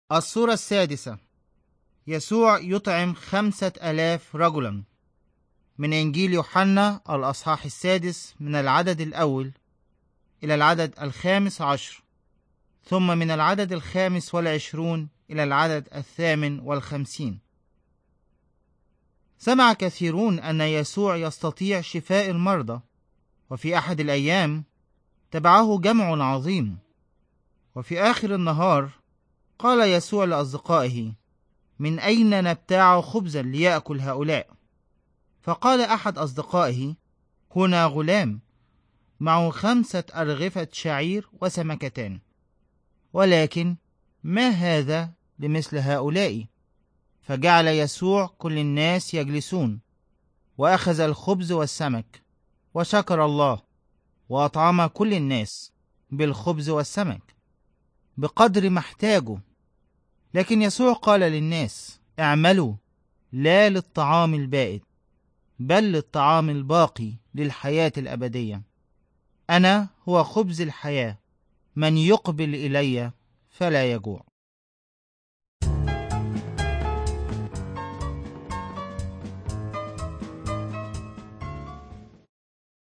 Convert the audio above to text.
الصورة السادسة: يسوع يطعم 5000 رجلا. من إنجيل يوحنا الأصحاح 6 من العدد 1 إلى العدد 15، ثم من العدد 25 إلى العدد 58. سمع كثيرون أن يسوع يستطيع شفاء المرضى، وفي أحد الأيام تبعه جمع عظيم، وفي آخر النهار قال يسوع لأصدقائه: من أين نبتاع خبزا ليأكل هؤلاء؟ فقال أحد أصدقائه: هنا غلام معه 5 أرغفة شعير وسمكتان، ولكن ما هذا لمثل هؤلاء؟ فجعل يسوع كل الناس يجلسون، وأخذ الخبز والسمك وشكر الله، وأطعم كل الناس بالخبز والسمك بقدر ما احتاجوا. لكن يسوع قال للناس: اعملوا لا للطعام البائد، بل للطعام الباقي للحياة الأبدية. أنا هو خبز الحياة، من يقبل إلي فلا يجوع.